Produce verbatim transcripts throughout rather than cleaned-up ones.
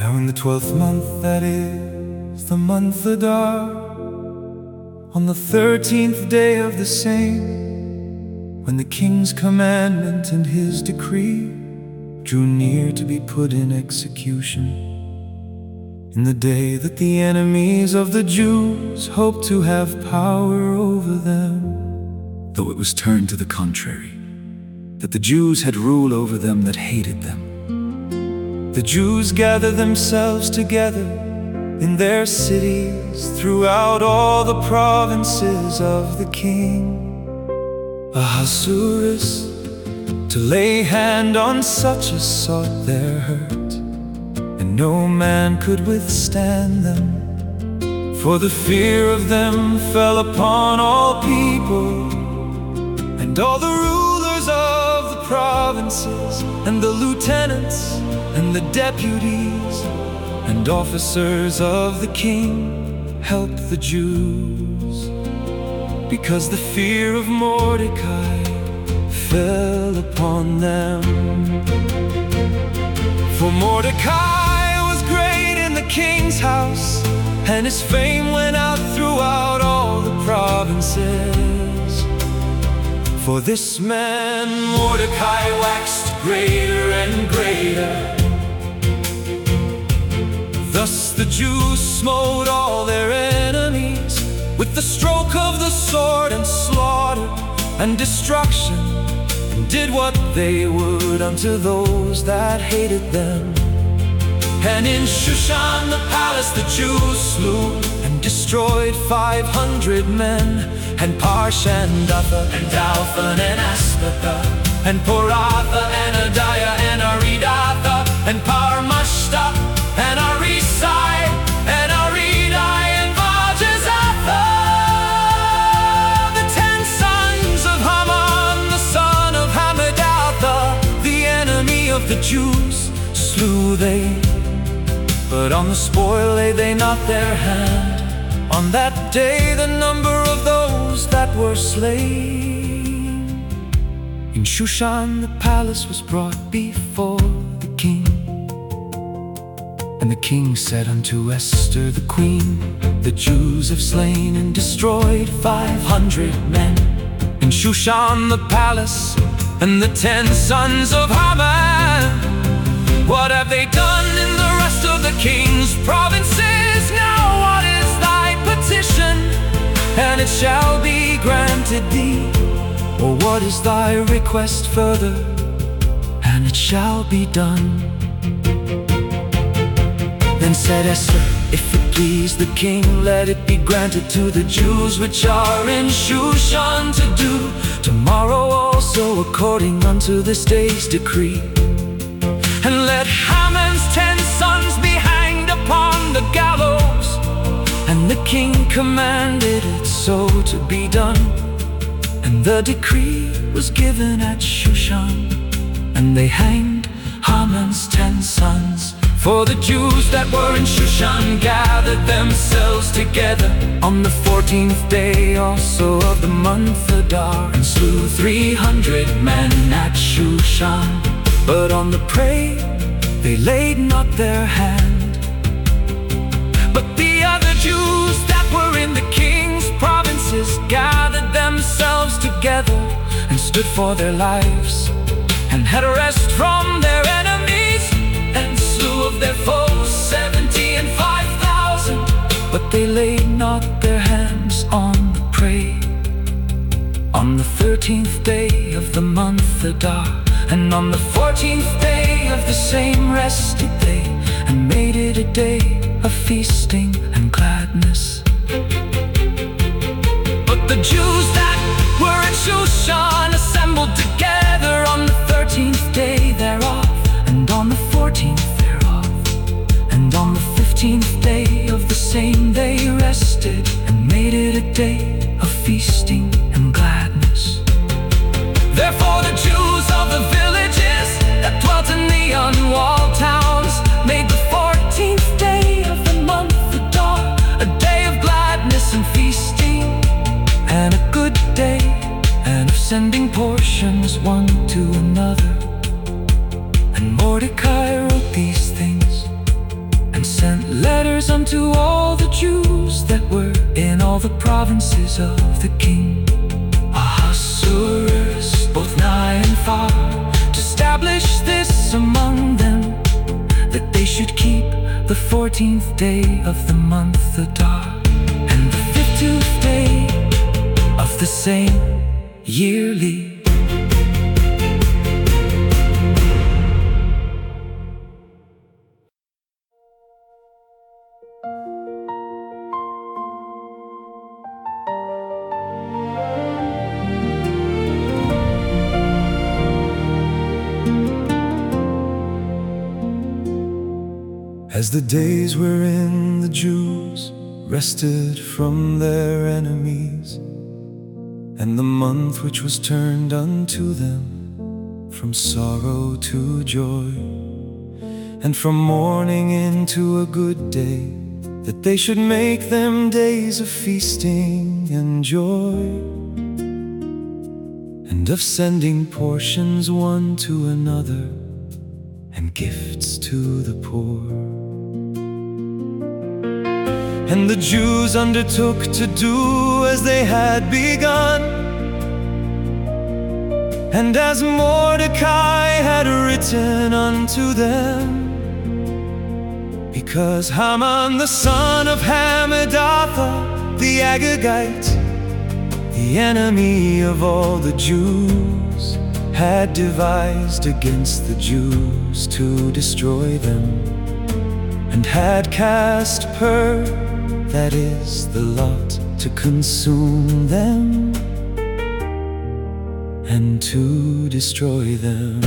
Now in the twelfth month, that is the month Adar, on the thirteenth day of the same, when the king's commandment and his decree drew near to be put in execution, in the day that the enemies of the Jews hoped to have power over them, though it was turned to the contrary, that the Jews had rule over them that hated them. The Jews gathered themselves together in their cities throughout all the provinces of the king Ahasuerus, to lay hand on such as sought their hurt, and no man could withstand them, for the fear of them fell upon all people, and all the rulers of the provinces, and the lieutenants, and the deputies, and officers of the king helped the Jews, because the fear of Mordecai fell upon them. For Mordecai was great in the king's house, and his fame went out throughout all the provinces. For this man Mordecai waxed greater and greater. Thus the Jews smote all their enemies with the stroke of the sword, and slaughter and destruction, and did what they would unto those that hated them. And in Shushan the palace the Jews slew and destroyed five hundred men, and Parsh and Utha and Dalphon and Aspatha, and Poratha and Adiah and Aridatha, and Parmashta and Arisai and Aridai and Vajazatha. The ten sons of Haman, the son of Hammedatha, the enemy of the Jews, slew they, but on the spoil laid they not their hand. On that day the number of those that were slain in Shushan the palace was brought before the king. And the king said unto Esther the queen, the Jews have slain and destroyed five hundred men in Shushan the palace, and the ten sons of Haman. What have they done in the rest of the king's provinces? Now what is thy petition, and it shall be granted thee? Or what is thy request further, and it shall be done? Then said Esther, if it please the king, let it be granted to the Jews which are in Shushan to do tomorrow also according unto this day's decree. And let Haman's ten sons be hanged upon the gallows. And the king commanded it so to be done. And the decree was given at Shushan, and they hanged Haman's ten sons. For the Jews that were in Shushan gathered themselves together on the fourteenth day also of the month Adar, and slew three hundred men at Shushan. But on the prey they laid not their hand. But the other Jews that were in the king's provinces gathered themselves together, and stood for their lives, and had a rest from their enemies, and slew of their foes seventy and five thousand. But they laid not their hands on the prey. On the thirteenth day of the month Adar, and on the fourteenth day of the same rested they, and made it a day of feasting and gladness. But the Jews that were in Shushan assembled together on the thirteenth day thereof, and on the fourteenth thereof, and on the fifteenth day of the same they rested, and made it a day of feasting and gladness. Therefore the Jews of the villages that dwelt in the unwalled towns made the fourteenth day of the month Adar a day of gladness and feasting, and a good day, and of sending portions one to another. And Mordecai wrote these things unto all the Jews that were in all the provinces of the king Ahasuerus, both nigh and far, to establish this among them, that they should keep the fourteenth day of the month Adar, and the fifteenth day of the same yearly. As the days wherein the Jews rested from their enemies, and the month which was turned unto them from sorrow to joy, and from mourning into a good day, that they should make them days of feasting and joy, and of sending portions one to another, and gifts to the poor. And the Jews undertook to do as they had begun, and as Mordecai had written unto them, because Haman the son of Hammedatha the Agagite, the enemy of all the Jews, had devised against the Jews to destroy them, and had cast pur, that is, the lot, to consume them and to destroy them.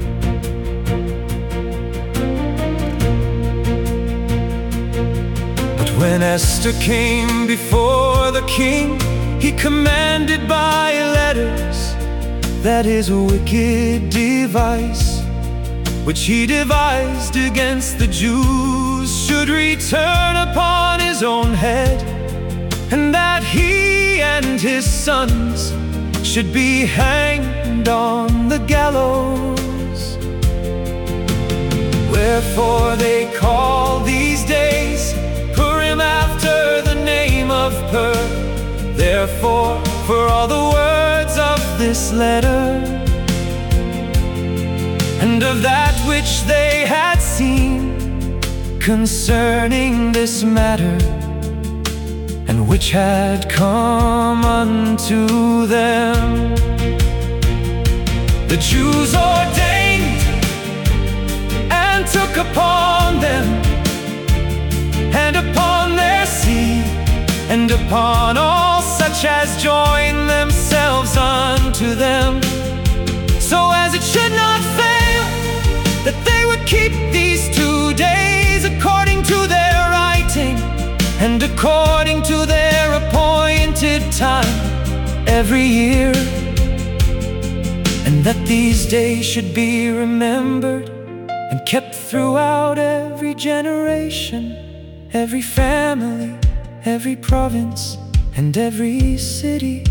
But when Esther came before the king, he commanded by letters that his wicked device, which he devised against the Jews, should return upon his own head, and that he and his sons should be hanged on the gallows. Wherefore they call these days Purim, after the name of Pur. Therefore, for all the words of this letter, and of that which they had seen concerning this matter, and which had come unto them, the Jews ordained and took upon them, and upon their seed, and upon all such as join themselves unto them, so as it should not fail, that they would keep these two days according to their writing, and according to their appointed time every year, and that these days should be remembered and kept throughout every generation, every family, every province, and every city.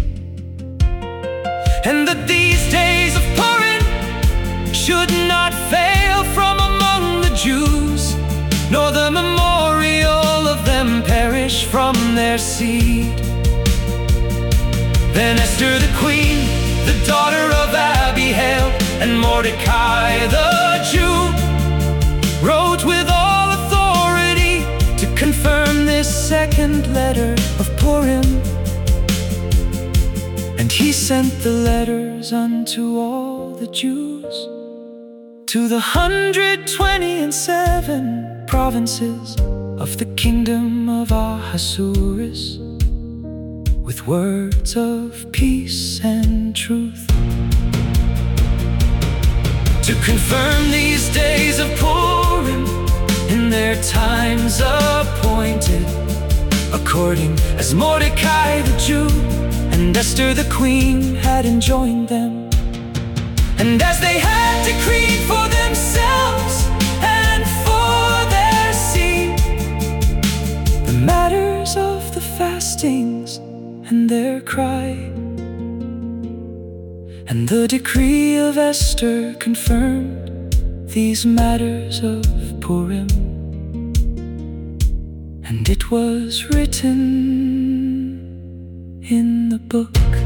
And that these days of Purim should not fail from among the Jews, nor the memorial of them perish from their seed. Then Esther the queen, the daughter of Abihail, and Mordecai the Jew, wrote with all authority to confirm this second letter of Purim. And he sent the letters unto all the Jews, to the hundred twenty and seven provinces of the kingdom of Ahasuerus, with words of peace and truth, to confirm these days of Purim in their times appointed, according as Mordecai the Jew and Esther the queen had enjoined them, and as they had decreed for themselves and for their seed, the matters of the fastings and their cry. And the decree of Esther confirmed these matters of Purim, and it was written in the book.